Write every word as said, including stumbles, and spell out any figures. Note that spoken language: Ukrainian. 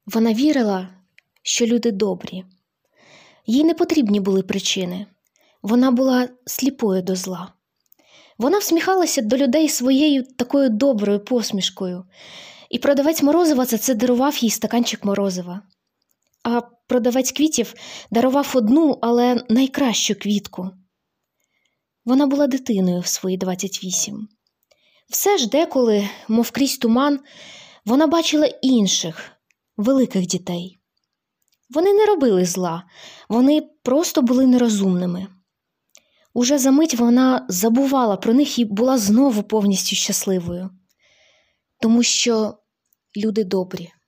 Вона вірила, що люди добрі. Їй не потрібні були причини. Вона була сліпою до зла. Вона всміхалася до людей своєю такою доброю посмішкою. І продавець морозива за це дарував їй стаканчик морозива. А продавець квітів дарував одну, але найкращу квітку. Вона була дитиною в свої двадцять вісім. Все ж деколи, мов крізь туман, вона бачила інших, великих дітей. Вони не робили зла, вони просто були нерозумними. Уже за мить вона забувала про них і була знову повністю щасливою. Тому що люди добрі.